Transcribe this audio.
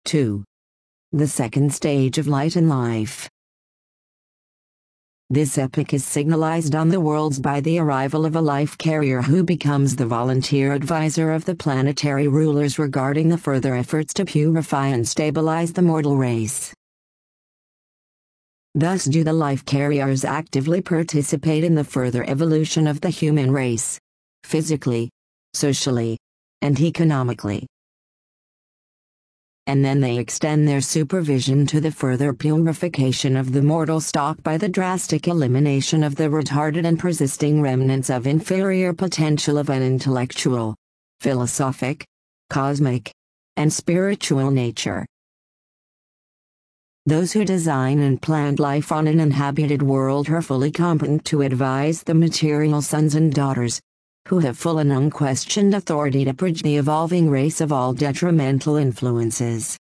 2. The second stage of light and life. This epoch is signalized on the worlds by the arrival of a life carrier who becomes the volunteer advisor of the planetary rulers regarding the further efforts to purify and stabilize the mortal race. Thus do the life carriers actively participate in the further evolution of the human race, physically, socially, and economically. And then they extend their supervision to the further purification of the mortal stock by the drastic elimination of the retarded and persisting remnants of inferior potential of an intellectual, philosophic, cosmic, and spiritual nature. Those who design and plan life on an inhabited world are fully competent to advise the material sons and daughters, who have full and unquestioned authority to purge the evolving race of all detrimental influences.